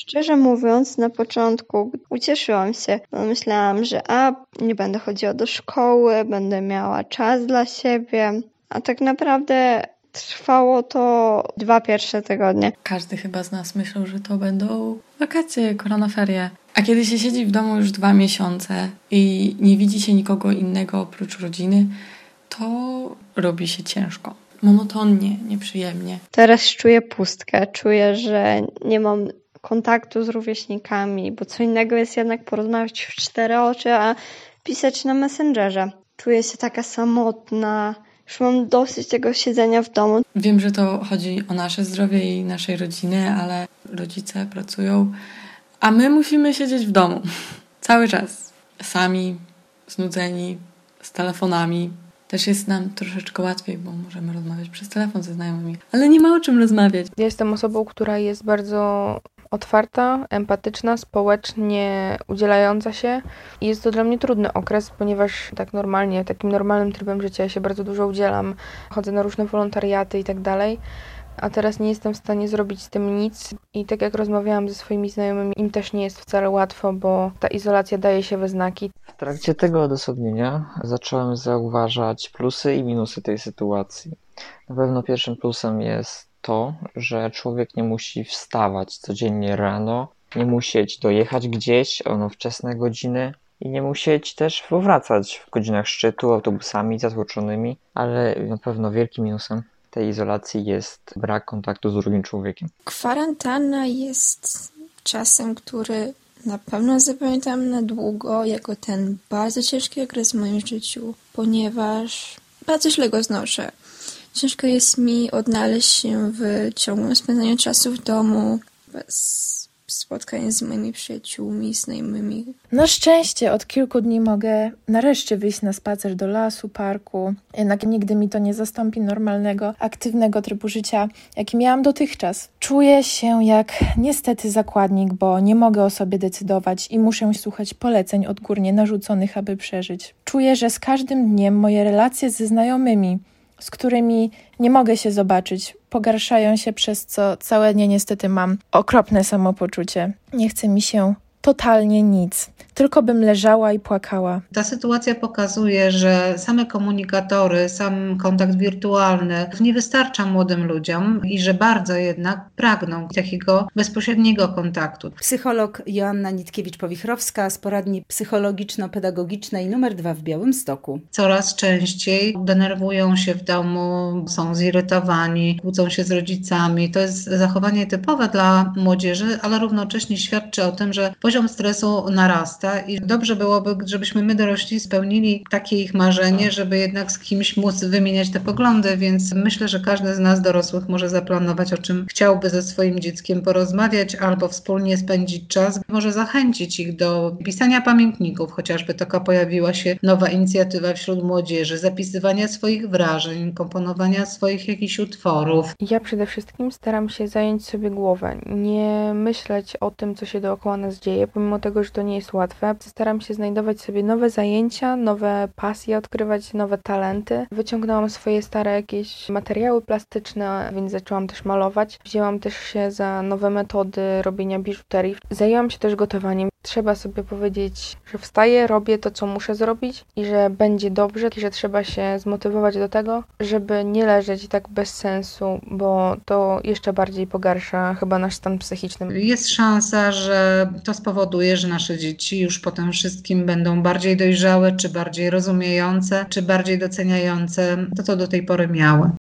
Szczerze mówiąc, na początku ucieszyłam się, bo myślałam, że nie będę chodziła do szkoły, będę miała czas dla siebie, a tak naprawdę trwało to 2 pierwsze tygodnie. Każdy chyba z nas myślał, że to będą wakacje, koronaferie. A kiedy się siedzi w domu już 2 miesiące i nie widzi się nikogo innego oprócz rodziny, to robi się ciężko. Monotonnie, nieprzyjemnie. Teraz czuję pustkę, czuję, że nie mam kontaktu z rówieśnikami, bo co innego jest jednak porozmawiać w 4 oczy, a pisać na Messengerze. Czuję się taka samotna, już mam dosyć tego siedzenia w domu. Wiem, że to chodzi o nasze zdrowie i naszej rodziny, ale rodzice pracują, a my musimy siedzieć w domu cały czas. Sami, znudzeni, z telefonami. Też jest nam troszeczkę łatwiej, bo możemy rozmawiać przez telefon ze znajomymi, ale nie ma o czym rozmawiać. Ja jestem osobą, która jest bardzo otwarta, empatyczna, społecznie udzielająca się i jest to dla mnie trudny okres, ponieważ tak normalnie, takim normalnym trybem życia ja się bardzo dużo udzielam, chodzę na różne wolontariaty i tak dalej, a teraz nie jestem w stanie zrobić z tym nic i tak jak rozmawiałam ze swoimi znajomymi, im też nie jest wcale łatwo, bo ta izolacja daje się we znaki. W trakcie tego odosobnienia zacząłem zauważać plusy i minusy tej sytuacji. Na pewno pierwszym plusem jest to, że człowiek nie musi wstawać codziennie rano, nie musieć dojechać gdzieś o wczesne godziny i nie musieć też powracać w godzinach szczytu autobusami zatłoczonymi, ale na pewno wielkim minusem tej izolacji jest brak kontaktu z drugim człowiekiem. Kwarantanna jest czasem, który na pewno zapamiętam na długo jako ten bardzo ciężki okres w moim życiu, ponieważ bardzo źle go znoszę. Ciężko jest mi odnaleźć się w ciągłym spędzaniu czasu w domu, bez spotkań z moimi przyjaciółmi, znajomymi. Na szczęście od kilku dni mogę nareszcie wyjść na spacer do lasu, parku. Jednak nigdy mi to nie zastąpi normalnego, aktywnego trybu życia, jaki miałam dotychczas. Czuję się jak niestety zakładnik, bo nie mogę o sobie decydować i muszę słuchać poleceń odgórnie narzuconych, aby przeżyć. Czuję, że z każdym dniem moje relacje ze znajomymi, z którymi nie mogę się zobaczyć, pogarszają się, przez co całe dnie niestety mam okropne samopoczucie. Nie chce mi się totalnie nic, tylko bym leżała i płakała. Ta sytuacja pokazuje, że same komunikatory, sam kontakt wirtualny nie wystarcza młodym ludziom i że bardzo jednak pragną takiego bezpośredniego kontaktu. Psycholog Joanna Nitkiewicz-Powichrowska z poradni psychologiczno-pedagogicznej nr 2 w Białymstoku. Coraz częściej denerwują się w domu, są zirytowani, kłócą się z rodzicami. To jest zachowanie typowe dla młodzieży, ale równocześnie świadczy o tym, że poziom stresu narasta i dobrze byłoby, żebyśmy my dorośli spełnili takie ich marzenie, żeby jednak z kimś móc wymieniać te poglądy, więc myślę, że każdy z nas dorosłych może zaplanować, o czym chciałby ze swoim dzieckiem porozmawiać albo wspólnie spędzić czas. Może zachęcić ich do pisania pamiętników, chociażby taka pojawiła się nowa inicjatywa wśród młodzieży, zapisywania swoich wrażeń, komponowania swoich jakichś utworów. Ja przede wszystkim staram się zająć sobie głowę, nie myśleć o tym, co się dookoła nas dzieje, pomimo tego, że to nie jest łatwe. Staram się znajdować sobie nowe zajęcia, nowe pasje, odkrywać nowe talenty. Wyciągnęłam swoje stare jakieś materiały plastyczne, więc zaczęłam też malować. Wzięłam też się za nowe metody robienia biżuterii. Zajęłam się też gotowaniem. Trzeba sobie powiedzieć, że wstaję, robię to, co muszę zrobić i że będzie dobrze, i że trzeba się zmotywować do tego, żeby nie leżeć tak bez sensu, bo to jeszcze bardziej pogarsza chyba nasz stan psychiczny. Jest szansa, że to spowoduje, że nasze dzieci już po tym wszystkim będą bardziej dojrzałe, czy bardziej rozumiejące, czy bardziej doceniające to, co do tej pory miały.